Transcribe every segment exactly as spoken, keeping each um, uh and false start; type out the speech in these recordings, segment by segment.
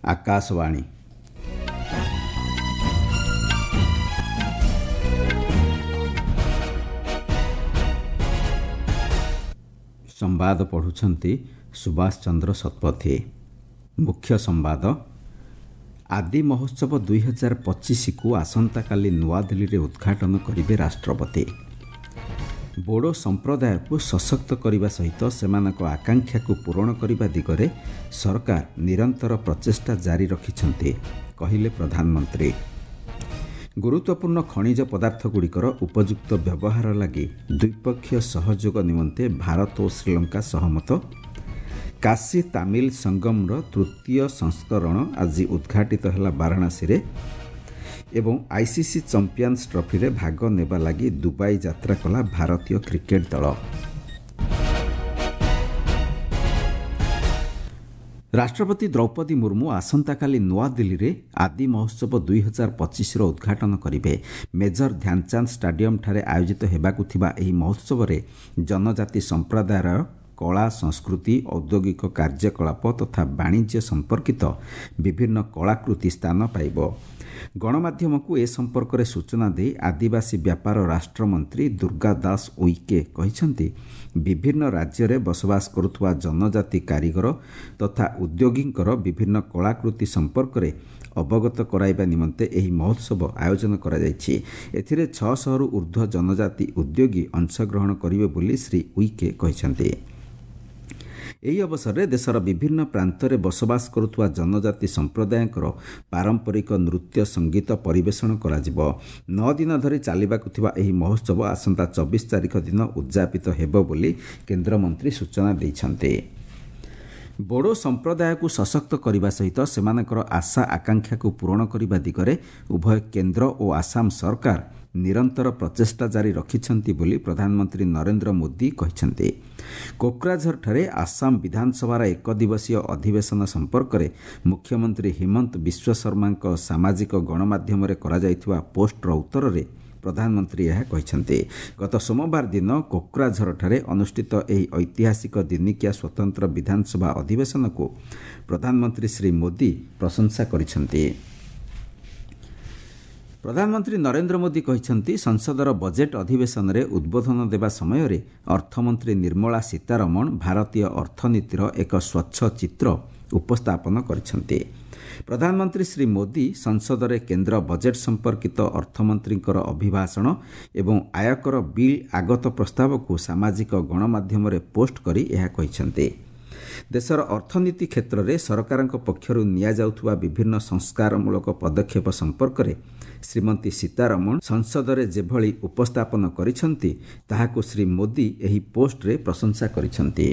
आकाशवाणी। संवाद पढ़ुछंती सुभाष चंद्र शतपथी। मुख्य संवाद। आदि महोत्सव दुई हजार पचिश को आसंता काली नुआ दिल्ली रे उद्घाटन करिवे राष्ट्रपति। बोडो संप्रदाय को सशक्त करने सहित सेमानक आकांक्षा को पूरण करने दिगरे सरकार निरंतर प्रचेष्टा जारी रखिछन्ते कहिले प्रधानमंत्री। गुरुत्वपूर्ण खनिज पदार्थ गुड़िकर उपयुक्त व्यवहार लगी द्विपक्षीय सहयोग निमंते भारत और श्रीलंका सहमत। काशी तामिल संगमर तृतीय संस्करण आज उद्घाटित है वाराणसी रे एवं आईसीसी चैंपियंस ट्रॉफी रे भाग नेबा लगी दुबई यात्रा कला भारतीय क्रिकेट दल। राष्ट्रपति द्रौपदी मुर्मू आसंता काली नुआ दिल्ली रे आदि महोत्सव दुई हजार पचिश रो उद्घाटन करिवे। मेजर ध्यानचंद स्टेडियम ठारे आयोजित हेबाकु थिबा एही महोत्सव रे जनजाति संप्रदायर कला संस्कृति औद्योगिक कार्यकलाप तथा वाणिज्य संपर्कित विभिन्न कलाकृति स्थान पाइब। गणमाध्यम को ए संपर्क में सूचना दे आदिवासी व्यापार राष्ट्रमंत्री दुर्गा दास उइके कहिसंती विभिन्न राज्य में बसवास करुवा जनजाति कारीगर तथा उद्योगींकर विभिन्न कलाकृति संपर्क में अवगत कराइबा निमंते एही महोत्सव आयोजन करा जायछि। एथिरे छह सौ रु ऊर्ध्व जनजाति उद्योगी अंशग्रहण करिवे बोली श्री उइके कहिसंती। ଏହି ଅବସରରେ ଦେଶର ବିଭିନ୍ନ ପ୍ରାନ୍ତରେ ବସବାସ କରୁଥିବା ଜନଜାତି ସମ୍ପ୍ରଦାୟଙ୍କର ପାରମ୍ପରିକ ନୃତ୍ୟ ସଙ୍ଗୀତ ପରିବେଷଣ କରାଯିବ। ନଅ ଦିନ ଧରି ଚାଲିବାକୁ ଥିବା ଏହି ମହୋତ୍ସବ ଆସନ୍ତା ଚବିଶ ତାରିଖ ଦିନ ଉଦ୍ଯାପିତ ହେବ ବୋଲି କେନ୍ଦ୍ରମନ୍ତ୍ରୀ ସୂଚନା ଦେଇଛନ୍ତି। ବୋଡୋ ସମ୍ପ୍ରଦାୟକୁ ସଶକ୍ତ କରିବା ସହିତ ସେମାନଙ୍କର ଆଶା ଆକାଂକ୍ଷାକୁ ପୂରଣ କରିବା ଦିଗରେ ଉଭୟ କେନ୍ଦ୍ର ଓ ଆସାମ ସରକାର निरंतर प्रचेष्टा जारी रखिछन्ति बोली प्रधानमंत्री नरेंद्र मोदी कहिछन्ति। कोक्राझर ठारे आसाम विधानसभार एक दिवसीय अधिवेशन संपर्क में मुख्यमंत्री हिमंत विश्व शर्माଙ୍କ सामाजिक गणमाध्यम रे करा जायथिबा पोस्टर उत्तर रे प्रधानमंत्री यह कहिछन्ति। गत सोमवार दिन कोक्राझर ठारे अनुष्ठित एही ऐतिहासिक दिनिकिया स्वतंत्र विधानसभा अधिवेशन को प्रधानमंत्री श्री मोदी प्रशंसा करिछन्ति। प्रधानमंत्री नरेंद्र मोदी कहिछन्ति संसदर बजेट अधिवेशन रे उद्बोधन देबा समय रे अर्थमंत्री निर्मला सीतारमण भारतीय अर्थनीतिर एक स्वच्छ चित्र उपस्थापन करिछन्ति। प्रधानमंत्री श्री मोदी संसद रे केंद्र बजेट संपर्कित अर्थमंत्रींकर अभिभाषण एवं आयकर बिल आगत प्रस्ताव को सामाजिक गणमाध्यम रे पोस्ट करी यह कहिछन्ति। देशर अर्थनीति क्षेत्र में सरकार पक्षर निया जाउथुवा विभिन्न संस्कारमूलक पदक्षेप संपर्क में श्रीमती सीतारमण संसद रे जेभली उपस्थापन करिछन्ति ताहाको श्री मोदी एही पोस्ट रे प्रशंसा करिछन्ति।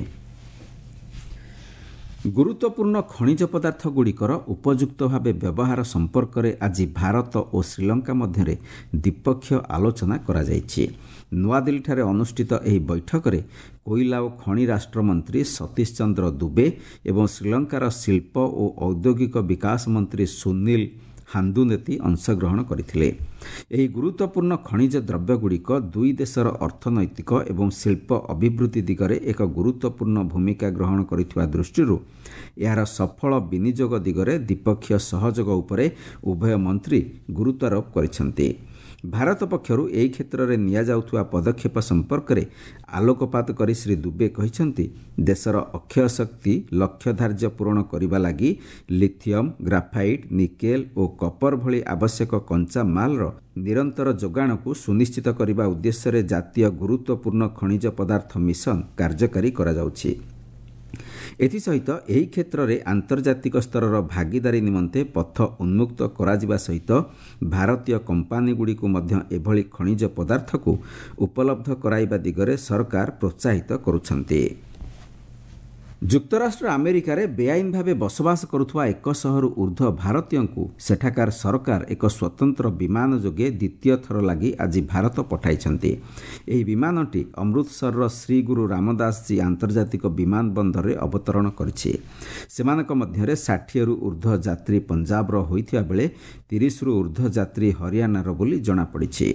गुरुत्वपूर्ण खनिज पदार्थ गुड़िकर उपयुक्त भाव व्यवहार संपर्क में आज भारत और श्रीलंका मध्य द्विपक्षीय आलोचना करा जायछि। नुआ दिल्ली ठारे अनुष्ठित एही बैठक रे कोयला और खनि राष्ट्रमंत्री सतीश चंद्र दुबे एवं श्रीलंकार शिल्प और औद्योगिक विकास मंत्री सुनील हांदुनेती अंशग्रहण करथिले। एही गुरुत्वपूर्ण खनिज द्रव्य गुड़िक दुई देशर अर्थनैतिक एवं शिल्प अभिवृद्धि दिगरे एक गुरुत्वपूर्ण भूमिका ग्रहण करिथिबा दृष्टिरू यार सफल विनियोग दिगरे द्विपक्षीय सहयोग उपरे उभय मंत्री गुरुत्वारोप करिसंति। भारत पक्षरु एही क्षेत्र रे निया जाउथुवा पदक्षेप संपर्क में आलोकपात करी श्री दुबे कहिसंति देशर अक्षय शक्ति लक्ष्य धार्य पूरण करिबा लागि लिथियम ग्राफाइट निकेल और कपर भली आवश्यक कंचा मालर निरंतर जोगाण को सुनिश्चित करने उद्देश्य रे जातीय गुरुत्वपूर्ण खनिज पदार्थ मिशन कार्यकारी करा जाउछि। एथि सहित एही क्षेत्र रे आंतर्जातिक स्तरर भागीदारी निमंते पथ उन्मुक्त कराजिबा सहित भारतीय कंपानी गुडी को मध्य एभली खनिज पदार्थ को उपलब्ध कराइबा दिगरे सरकार प्रोत्साहित करुछन्ति। ଯୁକ୍ତରାଷ୍ଟ୍ର ଆମେରିକାରେ ବେଆଇନ ଭାବେ ବସବାସ କରୁଥିବା ଏକ ଶହରୁ ଉର୍ଦ୍ଧ୍ୱ ଭାରତୀୟଙ୍କୁ ସେଠାକାର ସରକାର ଏକ ସ୍ୱତନ୍ତ୍ର ବିମାନ ଯୋଗେ ଦ୍ୱିତୀୟ ଥର ଲାଗି ଆଜି ଭାରତ ପଠାଇଛନ୍ତି। ଏହି ବିମାନଟି ଅମୃତସରର ଶ୍ରୀ ଗୁରୁ ରାମଦାସଜୀ ଆନ୍ତର୍ଜାତିକ ବିମାନ ବନ୍ଦରରେ ଅବତରଣ କରିଛି। ସେମାନଙ୍କ ମଧ୍ୟରେ ଷାଠିଏରୁ ଉର୍ଦ୍ଧ୍ୱ ଯାତ୍ରୀ ପଞ୍ଜାବର ହୋଇଥିବା ବେଳେ ତିରିଶରୁ ଉର୍ଦ୍ଧ୍ୱ ଯାତ୍ରୀ ହରିୟାଣାର ବୋଲି ଜଣାପଡ଼ିଛି।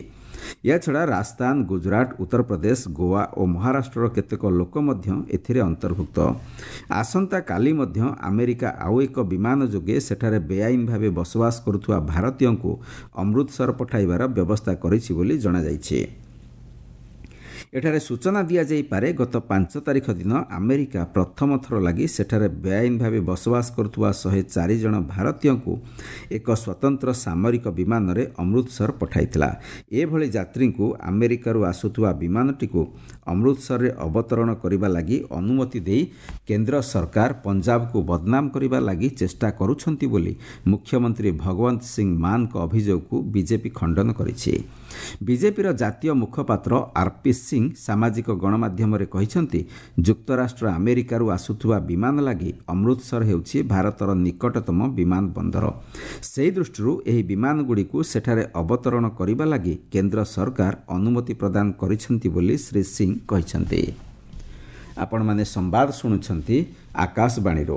ଏହାଛଡ଼ା ରାଜସ୍ଥାନ, ଗୁଜରାଟ, ଉତ୍ତରପ୍ରଦେଶ, ଗୋଆ ଓ ମହାରାଷ୍ଟ୍ରର କେତେକ ଲୋକ ମଧ୍ୟ ଏଥିରେ ଅନ୍ତର୍ଭୁକ୍ତ। ଆସନ୍ତାକାଲି ମଧ୍ୟ ଆମେରିକା ଆଉ ଏକ ବିମାନ ଯୋଗେ ସେଠାରେ ବେଆଇନ ଭାବେ ବସବାସ କରୁଥିବା ଭାରତୀୟଙ୍କୁ ଅମୃତସର ପଠାଇବାର ବ୍ୟବସ୍ଥା କରିଛି ବୋଲି ଜଣାଯାଇଛି। ଏଠାରେ ସୂଚନା ଦିଆଯାଇପାରେ, ଗତ ପାଞ୍ଚ ତାରିଖ ଦିନ ଆମେରିକା ପ୍ରଥମ ଥର ଲାଗି ସେଠାରେ ବେଆଇନ ଭାବେ ବସବାସ କରୁଥିବା ଶହେ ଚାରି ଜଣ ଭାରତୀୟଙ୍କୁ ଏକ ସ୍ୱତନ୍ତ୍ର ସାମରିକ ବିମାନରେ ଅମୃତସର ପଠାଇଥିଲା। ଏଭଳି ଯାତ୍ରୀଙ୍କୁ ଆମେରିକାରୁ ଆସୁଥିବା ବିମାନଟିକୁ ଅମୃତସରରେ ଅବତରଣ କରିବା ଲାଗି ଅନୁମତି ଦେଇ କେନ୍ଦ୍ର ସରକାର ପଞ୍ଜାବକୁ ବଦନାମ କରିବା ଲାଗି ଚେଷ୍ଟା କରୁଛନ୍ତି ବୋଲି ମୁଖ୍ୟମନ୍ତ୍ରୀ ଭଗବନ୍ତ ସିଂ ମାନଙ୍କ ଅଭିଯୋଗକୁ ବିଜେପି ଖଣ୍ଡନ କରିଛି। ବିଜେପିର ଜାତୀୟ ମୁଖପାତ୍ର ଆର୍ପି ସିଂ ସାମାଜିକ ଗଣମାଧ୍ୟମରେ କହିଛନ୍ତି, ଯୁକ୍ତରାଷ୍ଟ୍ର ଆମେରିକାରୁ ଆସୁଥିବା ବିମାନ ଲାଗି ଅମୃତସର ହେଉଛି ଭାରତର ନିକଟତମ ବିମାନ ବନ୍ଦର। ସେହି ଦୃଷ୍ଟିରୁ ଏହି ବିମାନଗୁଡ଼ିକୁ ସେଠାରେ ଅବତରଣ କରିବା ଲାଗି କେନ୍ଦ୍ର ସରକାର ଅନୁମତି ପ୍ରଦାନ କରିଛନ୍ତି ବୋଲି ଶ୍ରୀ ସିଂ କହିଛନ୍ତି। ଆପଣମାନେ ସମ୍ବାଦ ଶୁଣୁଛନ୍ତି ଆକାଶବାଣୀରୁ।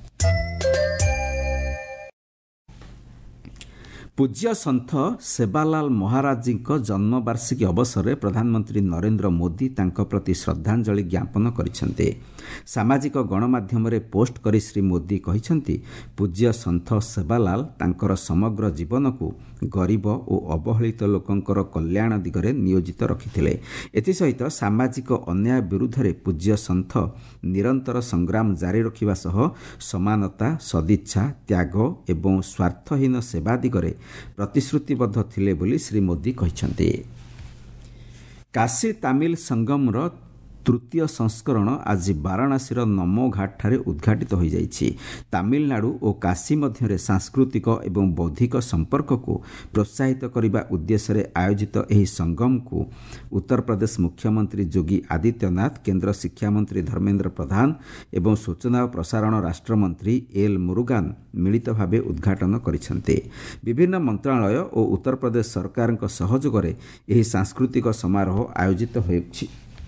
ପୂଜ୍ୟ ସନ୍ଥ ସେବାଲାଲ ମହାରାଜଙ୍କ ଜନ୍ମବାର୍ଷିକୀ ଅବସରରେ ପ୍ରଧାନମନ୍ତ୍ରୀ ନରେନ୍ଦ୍ର ମୋଦି ତାଙ୍କ ପ୍ରତି ଶ୍ରଦ୍ଧାଞ୍ଜଳି ଜ୍ଞାପନ କରିଛନ୍ତି। ସାମାଜିକ ଗଣମାଧ୍ୟମରେ ପୋଷ୍ଟ କରି ଶ୍ରୀ ମୋଦି କହିଛନ୍ତି, ପୂଜ୍ୟ ସନ୍ଥ ସେବାଲାଲ ତାଙ୍କର ସମଗ୍ର ଜୀବନକୁ ଗରିବ ଓ ଅବହେଳିତ ଲୋକଙ୍କର କଲ୍ୟାଣ ଦିଗରେ ନିୟୋଜିତ ରଖିଥିଲେ। ଏଥିସହିତ ସାମାଜିକ ଅନ୍ୟାୟ ବିରୁଦ୍ଧରେ ପୂଜ୍ୟ ସନ୍ଥ ନିରନ୍ତର ସଂଗ୍ରାମ ଜାରି ରଖିବା ସହ ସମାନତା, ସଦିଚ୍ଛା, ତ୍ୟାଗ ଏବଂ ସ୍ୱାର୍ଥହୀନ ସେବା ଦିଗରେ ପ୍ରତିଶ୍ରୁତିବଦ୍ଧ ଥିଲେ ବୋଲି ଶ୍ରୀ ମୋଦି କହିଛନ୍ତି। କାଶୀ ତାମିଲ ସଙ୍ଗମର ତୃତୀୟ ସଂସ୍କରଣ ଆଜି ବାରାଣାସୀର ନମୋ ଘାଟଠାରେ ଉଦ୍ଘାଟିତ ହୋଇଯାଇଛି। ତାମିଲନାଡୁ ଓ କାଶୀ ମଧ୍ୟରେ ସାଂସ୍କୃତିକ ଏବଂ ବୌଦ୍ଧିକ ସମ୍ପର୍କକୁ ପ୍ରୋତ୍ସାହିତ କରିବା ଉଦ୍ଦେଶ୍ୟରେ ଆୟୋଜିତ ଏହି ସଙ୍ଗମକୁ ଉତ୍ତରପ୍ରଦେଶ ମୁଖ୍ୟମନ୍ତ୍ରୀ ଯୋଗୀ ଆଦିତ୍ୟନାଥ, କେନ୍ଦ୍ର ଶିକ୍ଷାମନ୍ତ୍ରୀ ଧର୍ମେନ୍ଦ୍ର ପ୍ରଧାନ ଏବଂ ସୂଚନା ଓ ପ୍ରସାରଣ ରାଷ୍ଟ୍ରମନ୍ତ୍ରୀ ଏଲ୍ ମୁରୁଗାନ ମିଳିତ ଭାବେ ଉଦ୍ଘାଟନ କରିଛନ୍ତି। ବିଭିନ୍ନ ମନ୍ତ୍ରଣାଳୟ ଓ ଉତ୍ତରପ୍ରଦେଶ ସରକାରଙ୍କ ସହଯୋଗରେ ଏହି ସାଂସ୍କୃତିକ ସମାରୋହ ଆୟୋଜିତ ହେଉଛି।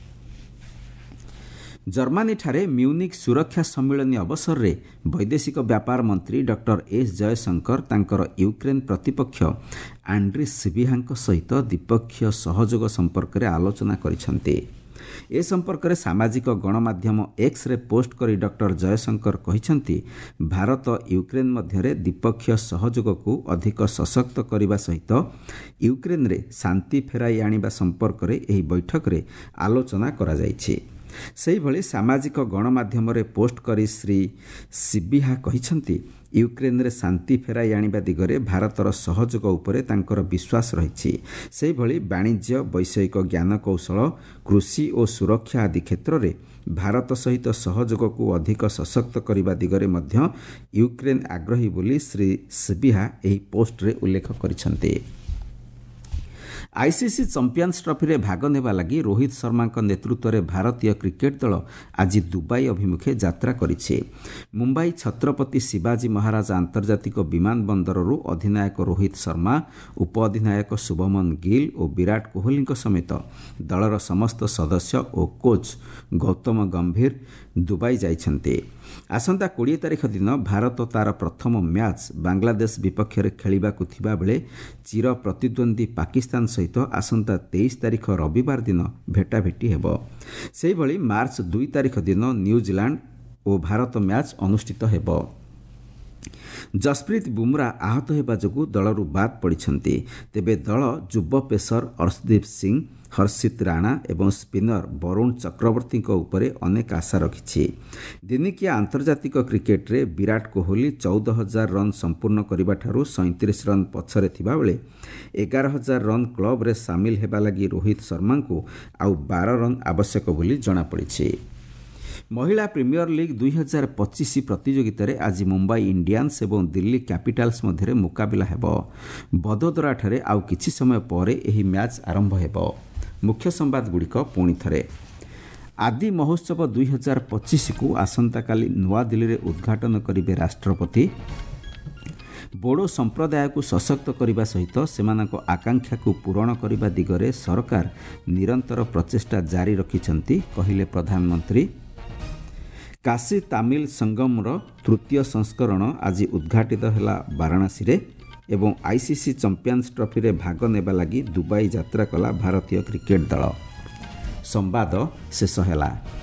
ଜର୍ମାନୀଠାରେ ମ୍ୟୁନିକ୍ ସୁରକ୍ଷା ସମ୍ମିଳନୀ ଅବସରରେ ବୈଦେଶିକ ବ୍ୟାପାର ମନ୍ତ୍ରୀ ଡକ୍ଟର ଏସ୍ ଜୟଶଙ୍କର ତାଙ୍କର ୟୁକ୍ରେନ ପ୍ରତିପକ୍ଷ ଆଣ୍ଡ୍ରି ସିବିହାଙ୍କ ସହିତ ଦ୍ୱିପକ୍ଷୀୟ ସହଯୋଗ ସମ୍ପର୍କରେ ଆଲୋଚନା କରିଛନ୍ତି। ଏ ସମ୍ପର୍କରେ ସାମାଜିକ ଗଣମାଧ୍ୟମ ଏକ୍ସରେ ପୋଷ୍ଟ କରି ଡକ୍ଟର ଜୟଶଙ୍କର କହିଛନ୍ତି, ଭାରତ ୟୁକ୍ରେନ ମଧ୍ୟରେ ଦ୍ୱିପକ୍ଷୀୟ ସହଯୋଗକୁ ଅଧିକ ସଶକ୍ତ କରିବା ସହିତ ୟୁକ୍ରେନରେ ଶାନ୍ତି ଫେରାଇ ଆଣିବା ସମ୍ପର୍କରେ ଏହି ବୈଠକରେ ଆଲୋଚନା କରାଯାଇଛି। ସେହିଭଳି ସାମାଜିକ ଗଣମାଧ୍ୟମରେ ପୋଷ୍ଟ କରି ଶ୍ରୀ ସିବିହା କହିଛନ୍ତି, ୟୁକ୍ରେନରେ ଶାନ୍ତି ଫେରାଇ ଆଣିବା ଦିଗରେ ଭାରତର ସହଯୋଗ ଉପରେ ତାଙ୍କର ବିଶ୍ୱାସ ରହିଛି। ସେହିଭଳି ବାଣିଜ୍ୟ, ବୈଷୟିକ ଜ୍ଞାନକୌଶଳ, କୃଷି ଓ ସୁରକ୍ଷା ଆଦି କ୍ଷେତ୍ରରେ ଭାରତ ସହିତ ସହଯୋଗକୁ ଅଧିକ ସଶକ୍ତ କରିବା ଦିଗରେ ମଧ୍ୟ ୟୁକ୍ରେନ ଆଗ୍ରହୀ ବୋଲି ଶ୍ରୀ ସିବିହା ଏହି ପୋଷ୍ଟରେ ଉଲ୍ଲେଖ କରିଛନ୍ତି। ଆଇସିସି ଚାମ୍ପିୟନ୍ସ ଟ୍ରଫିରେ ଭାଗ ନେବା ଲାଗି ରୋହିତ ଶର୍ମାଙ୍କ ନେତୃତ୍ୱରେ ଭାରତୀୟ କ୍ରିକେଟ ଦଳ ଆଜି ଦୁବାଇ ଅଭିମୁଖେ ଯାତ୍ରା କରିଛି। ମୁମ୍ବାଇ ଛତ୍ରପତି ଶିବାଜୀ ମହାରାଜ ଆନ୍ତର୍ଜାତିକ ବିମାନ ବନ୍ଦରରୁ ଅଧିନାୟକ ରୋହିତ ଶର୍ମା, ଉପ ଅଧିନାୟକ ଶୁଭମନ ଗିଲ୍ ଓ ବିରାଟ କୋହଲିଙ୍କ ସମେତ ଦଳର ସମସ୍ତ ସଦସ୍ୟ ଓ କୋଚ୍ ଗୌତମ ଗମ୍ଭୀର ଦୁବାଇ ଯାଇଛନ୍ତି। ଆସନ୍ତା କୋଡ଼ିଏ ତାରିଖ ଦିନ ଭାରତ ତାର ପ୍ରଥମ ମ୍ୟାଚ୍ ବାଂଲାଦେଶ ବିପକ୍ଷରେ ଖେଳିବାକୁ ଥିବାବେଳେ ଚିର ପ୍ରତିଦ୍ୱନ୍ଦ୍ୱୀ ପାକିସ୍ତାନ ସହିତ ଆସନ୍ତା ତେଇଶ ତାରିଖ ରବିବାର ଦିନ ଭେଟାଭେଟି ହେବ। ସେହିଭଳି ମାର୍ଚ୍ଚ ଦୁଇ ତାରିଖ ଦିନ ନ୍ୟୁଜିଲାଣ୍ଡ ଓ ଭାରତ ମ୍ୟାଚ୍ ଅନୁଷ୍ଠିତ ହେବ। ଜସପ୍ରୀତ ବୁମରା ଆହତ ହେବା ଯୋଗୁଁ ଦଳରୁ ବାଦ୍ ପଡ଼ିଛନ୍ତି। ତେବେ ଦଳ ଯୁବ ପେସର ଅର୍ଶଦୀପ ସିଂ, ହର୍ଷିତ ରାଣା ଏବଂ ସ୍ପିନର ବରୁଣ ଚକ୍ରବର୍ତ୍ତୀଙ୍କ ଉପରେ ଅନେକ ଆଶା ରଖିଛି। ଦିନିକିଆ ଆନ୍ତର୍ଜାତିକ କ୍ରିକେଟରେ ବିରାଟ କୋହଲି ଚଉଦ ହଜାର ରନ୍ ସମ୍ପୂର୍ଣ୍ଣ କରିବାଠାରୁ ସଇଁତିରିଶ ରନ୍ ପଛରେ ଥିବାବେଳେ ଏଗାର ହଜାର ରନ୍ କ୍ଲବରେ ସାମିଲ ହେବା ଲାଗି ରୋହିତ ଶର୍ମାଙ୍କୁ ଆଉ ବାର ରନ୍ ଆବଶ୍ୟକ ବୋଲି ଜଣାପଡ଼ିଛି। ମହିଳା ପ୍ରିମିୟର ଲିଗ୍ ଦୁଇ ହଜାର ପଚିଶ ପ୍ରତିଯୋଗିତାରେ ଆଜି ମୁମ୍ବାଇ ଇଣ୍ଡିଆନ୍ସ ଏବଂ ଦିଲ୍ଲୀ କ୍ୟାପିଟାଲ୍ସ ମଧ୍ୟରେ ମୁକାବିଲା ହେବ। ବଦୋଦରାଠାରେ ଆଉ କିଛି ସମୟ ପରେ ଏହି ମ୍ୟାଚ୍ ଆରମ୍ଭ ହେବ। ମୁଖ୍ୟ ସମ୍ବାଦଗୁଡ଼ିକ ପୁଣି ଥରେ। ଆଦି ମହୋତ୍ସବ ଦୁଇ ହଜାର ପଚିଶକୁ ଆସନ୍ତାକାଲି ନୂଆଦିଲ୍ଲୀରେ ଉଦ୍ଘାଟନ କରିବେ ରାଷ୍ଟ୍ରପତି। ବୋଡୋ ସମ୍ପ୍ରଦାୟକୁ ସଶକ୍ତ କରିବା ସହିତ ସେମାନଙ୍କ ଆକାଂକ୍ଷାକୁ ପୂରଣ କରିବା ଦିଗରେ ସରକାର ନିରନ୍ତର ପ୍ରଚେଷ୍ଟା ଜାରି ରଖିଛନ୍ତି, କହିଲେ ପ୍ରଧାନମନ୍ତ୍ରୀ। କାଶୀ ତାମିଲ ସଙ୍ଗମର ତୃତୀୟ ସଂସ୍କରଣ ଆଜି ଉଦ୍ଘାଟିତ ହେଲା ବାରାଣାସୀରେ ଏବଂ आईसीसी चैंपियंस ट्रॉफी रे भाग नेबा लागि दुबई यात्रा कला भारतीय क्रिकेट दल। संवाद शेष ହେଲା।